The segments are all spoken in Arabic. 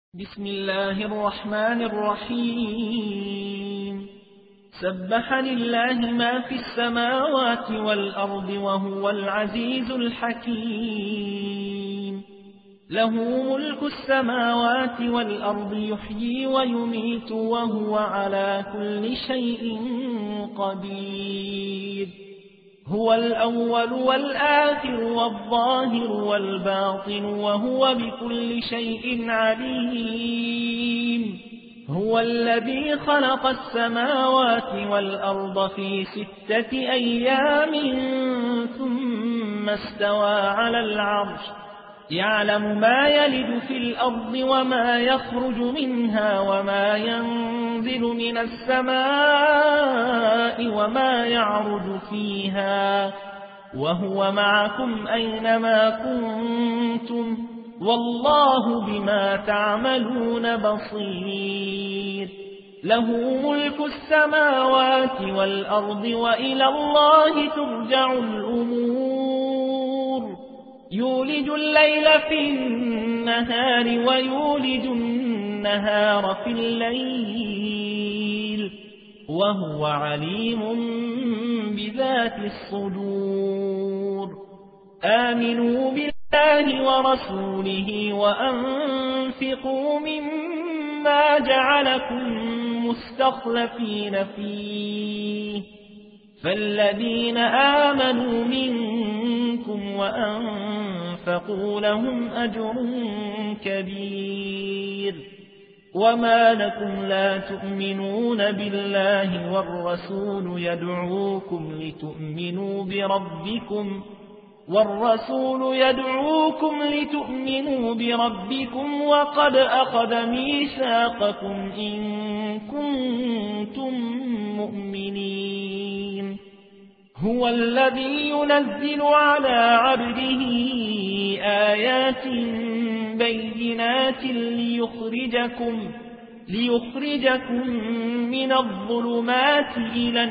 بسم الله الرحمن الرحيم سبح لله ما في السماوات والأرض وهو العزيز الحكيم له ملك السماوات والأرض يحيي ويميت وهو على كل شيء قدير هو الأول والآخر والظاهر والباطن وهو بكل شيء عليم هو الذي خلق السماوات والأرض في 6 أيام ثم استوى على العرش يعلم ما يلج في الأرض وما يخرج منها وما ينزل من السماء وما يعرج فيها وهو معكم أينما كنتم والله بما تعملون بصير له ملك السماوات والأرض وإلى الله ترجع الأمور يولج الليل في النهار ويولج النهار في الليل وهو عليم بذات الصدور آمنوا بالله ورسوله وأنفقوا مما جعلكم مستخلفين فيه فالذين آمنوا منكم وأنفقوا لهم أجر كبير وما لكم لا تؤمنون بالله والرسول يدعوكم لتؤمنوا بربكم وقد أخذ ميثاقكم إن كنتم مؤمنين هو الذي ينزل على عبده آيات بينات ليخرجكم من الظلمات إلى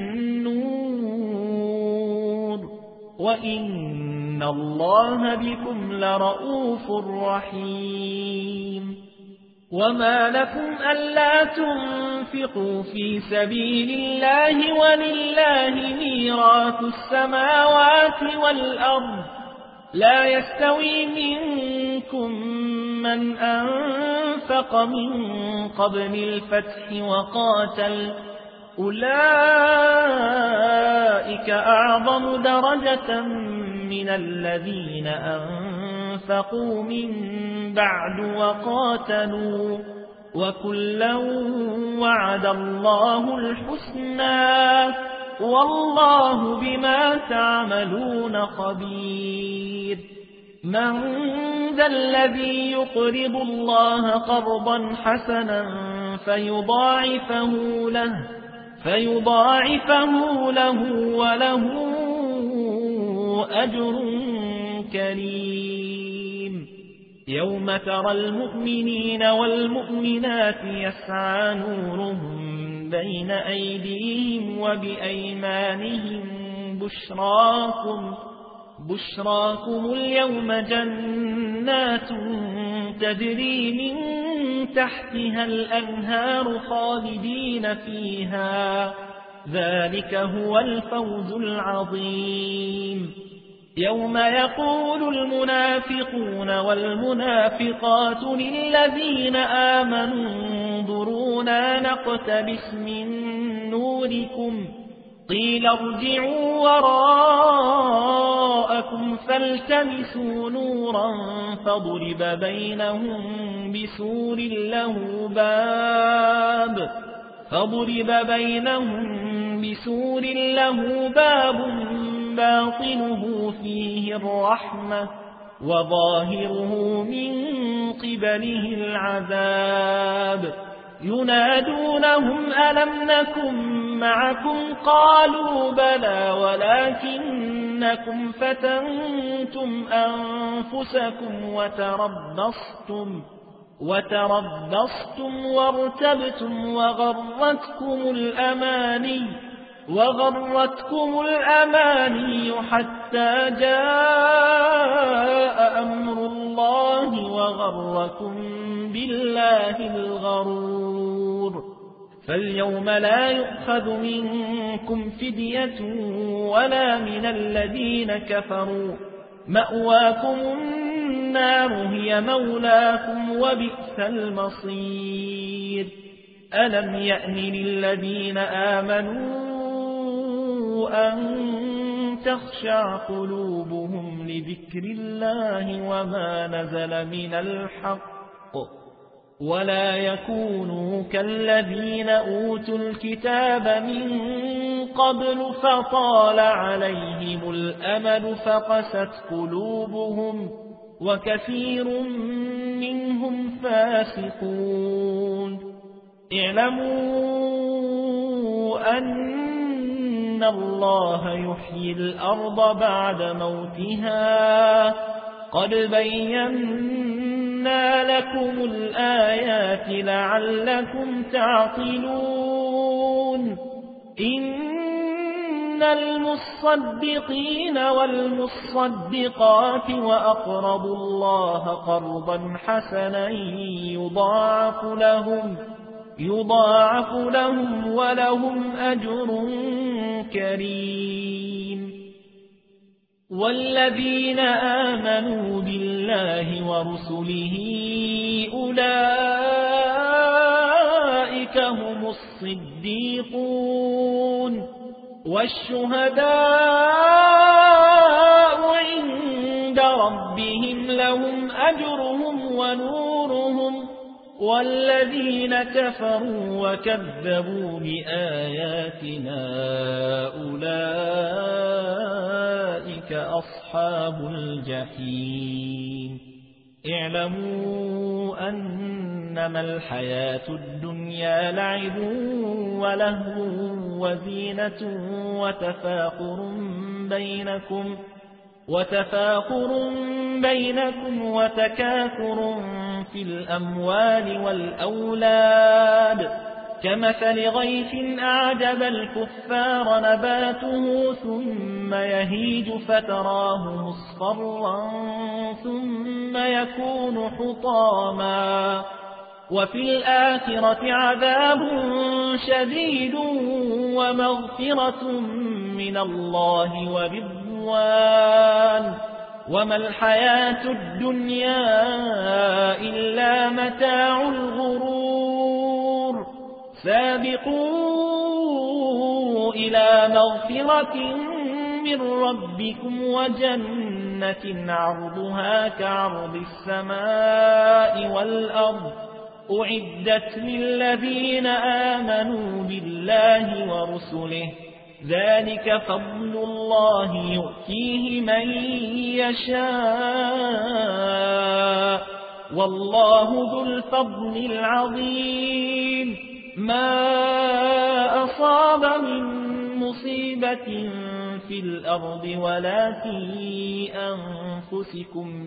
النور وإن الله بكم لرؤوف رحيم وما لكم ألا تنفقوا في سبيل الله ولله ميراث السماوات والأرض لا يستوي منكم من أنفق من قبل الفتح وقاتل أولئك أعظم درجة من الذين أنفقوا من بعد وقاتلوا وكلا وعد الله الحسنى والله بما تعملون خبير من ذا الذي يقرض الله قرضا حسنا فيضاعفه له وله أجر كريم يوم ترى المؤمنين والمؤمنات يسعى نورهم بين أيديهم وبأيمانهم بشراكم اليوم جنات تجري من تحتها الأنهار خالدين فيها ذلك هو الفوز العظيم يوم يقول المنافقون والمنافقات للذين آمنوا انظرونا نقتبس من نوركم قيل ارجعوا وراءكم فالتمسوا نورا فضرب بينهم بسور له باب باطنه فيه الرحمة وظاهره من قبله العذاب ينادونهم ألم نكن معكم قالوا بلى ولكنكم فتنتم أنفسكم وتربصتم وارتبتم وغرتكم الأماني حتى جاء أمر الله وغركم بالله الغرور فاليوم لا يؤخذ منكم فدية ولا من الذين كفروا مأواكم النار هي مولاكم وبئس المصير ألم يأن للذين آمنوا أن تخشع قلوبهم لذكر الله وما نزل من الحق ولا يكونوا كالذين أوتوا الكتاب من قبل فطال عليهم الأمد فقست قلوبهم وكثير منهم فاسقون اعلموا أن الله يحيي الأرض بعد موتها قد بينا لكم الآيات لعلكم تعقلون إن المصدقين والمصدقات وأقرضوا الله قرضا حسنا يضاعف لهم ولهم أجر كريم والذين آمنوا بالله ورسله أولئك هم الصديقون والشهداء عند ربهم لهم أجرهم ونورهم والذين كفروا وكذبوا بآياتنا أولئك أصحاب الجحيم اعلموا أنما الحياة الدنيا لعب ولهو وزينة وتفاخر بينكم وتكاثر في الأموال والأولاد كمثل غيث أعجب الكفار نباته ثم يهيج فتراه مصفرا ثم يكون حطاما وفي الآخرة عذاب شديد ومغفرة من الله ورضوان وما الحياة الدنيا إلا متاع الغرور سابقوا إلى مغفرة من ربكم وجنة عرضها كعرض السماء والأرض أعدت للذين آمنوا بالله ورسله ذلك فضل الله يؤتيه من يشاء والله ذو الفضل العظيم ما أصاب من مصيبة في الأرض ولا في أنفسكم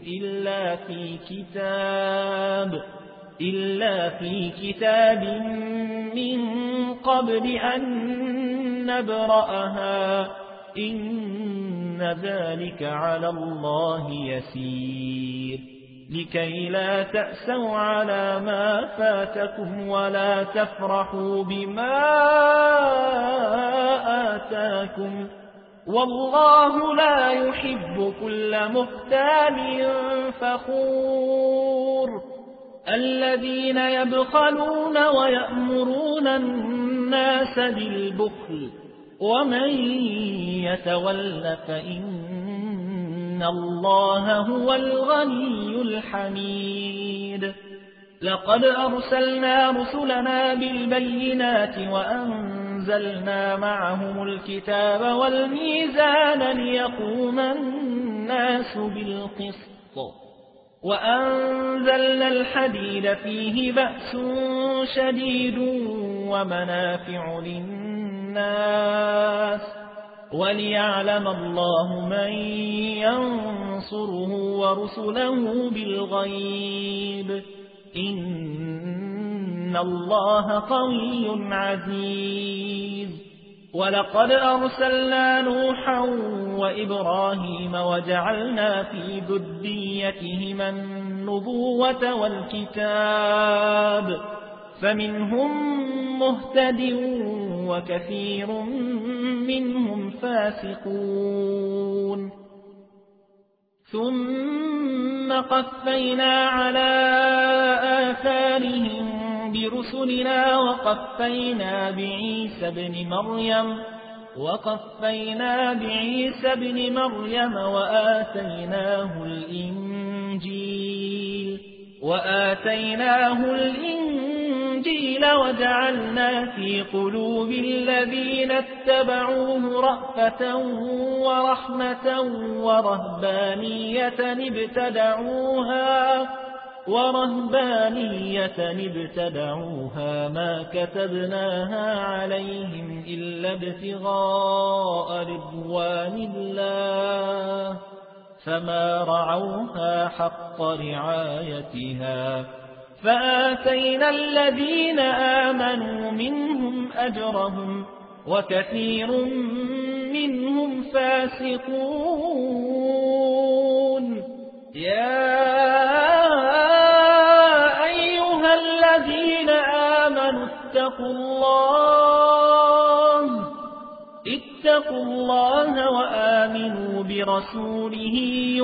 إلا في كتاب من قبل أن نبرأها إن ذلك على الله يسير لكي لا تأسوا على ما فاتكم ولا تفرحوا بما آتاكم والله لا يحب كل مختال فخور الذين يبخلون ويأمرون الناس بالبخل ومن يتول فإن الله هو الغني الحميد لقد أرسلنا رسلنا بالبينات وأنزلنا معهم الكتاب والميزان ليقوم الناس بالقسط وأنزلنا الحديد فيه بأس شديد ومنافع للناس وليعلم الله من ينصره ورسله بالغيب إن الله قوي عزيز ولقد أرسلنا نوحا وإبراهيم وجعلنا في ذريتهما النبوة النبوة والكتاب فمنهم مهتد وكثير منهم فاسقون ثم قفينا على آثارهم برسلنا وقفينا بعيسى ابن مريم وآتيناه الإنجيل وجعلنا في قلوب الذين اتبعوه رأفة ورحمة ورهبانية ابتدعوها ما كتبناها عليهم إلا ابتغاء رضوان الله فما رعوها حق رعايتها فآتينا الذين آمنوا منهم أجرهم وكثير منهم فاسقون يا أيها الذين آمنوا اتقوا الله وآمنوا برسوله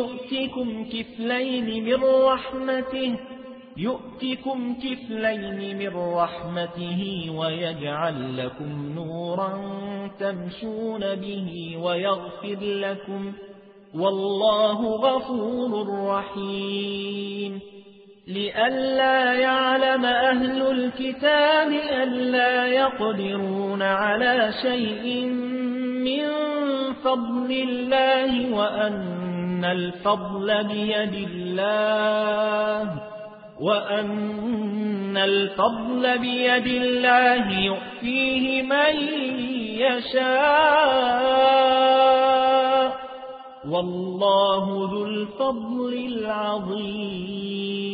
يؤتكم كفلين من رحمته ويجعل لكم نورا تمشون به ويغفر لكم والله غفور رحيم لئلا يعلم أهل الكتاب ألا يقدرون على شيء من فضل الله وأن الفضل بيد الله يؤتيه من يشاء والله ذو الفضل العظيم